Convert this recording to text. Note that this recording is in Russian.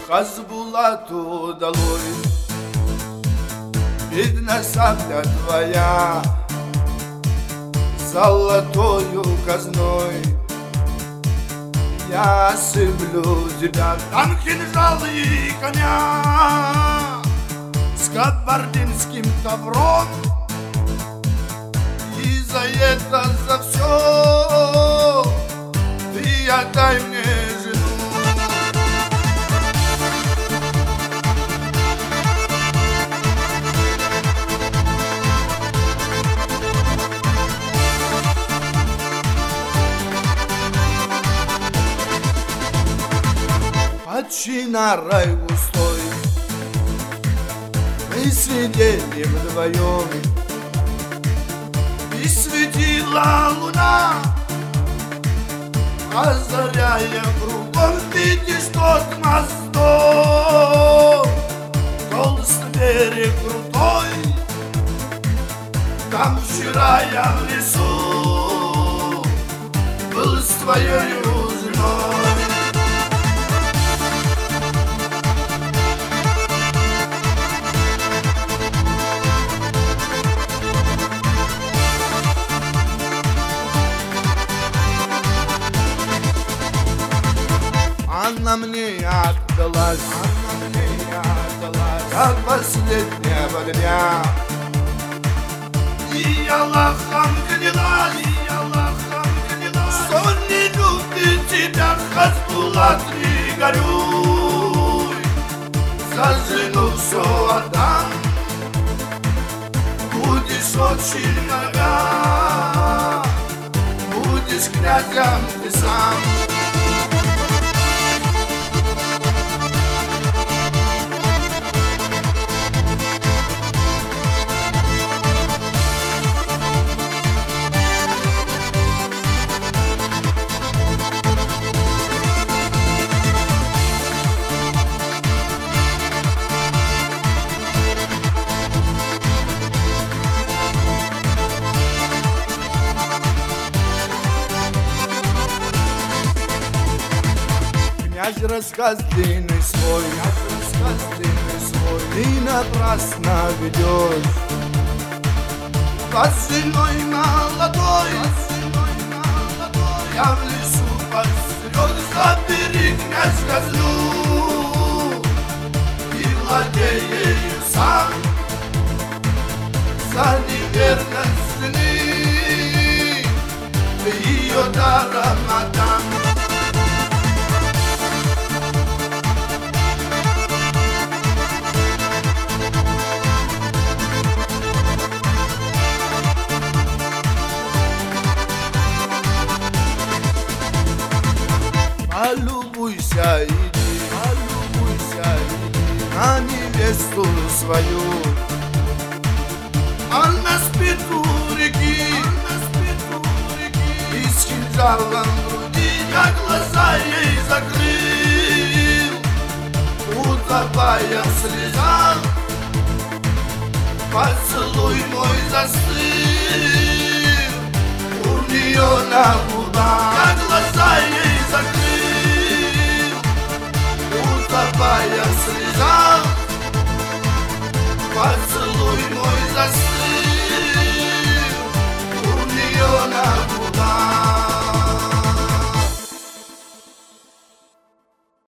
Хазбулату долой, видно сабля твоя золотою казной. Я сыплю тебя, там кинжал и коня с кабардинским тавром. И за это, за все ты отдай мне жену. Отчина рай густой, мы сидели вдвоем, и светила луна, озаряя кругом. Видишь тот мосток, толстый берег крутой. Там вчера я в лесу был с твоей женой. Она мне отдалась, как последнего дня. И я Аллахом клялась, что не любит тебя, Хазбулат, не горюй. За жену все отдам, будешь очень много, будешь князем ты сам. Князь рассказ длинный свой, ты напрасно ведешь. Под женой молодой, я в лесу посрет. Забери, князь, козлу и владей ею сам. За неверность жены ее даром отдам. Полюбуйся, иди на невесту свою. Она спит у реки, и с кинжалом в груди я глаза ей закрыл, утопая в слезах. Поцелуй мой застыл у нее на губах. Я глаза ей закрыл, утопая в слезах. Поцелуй мой застыл.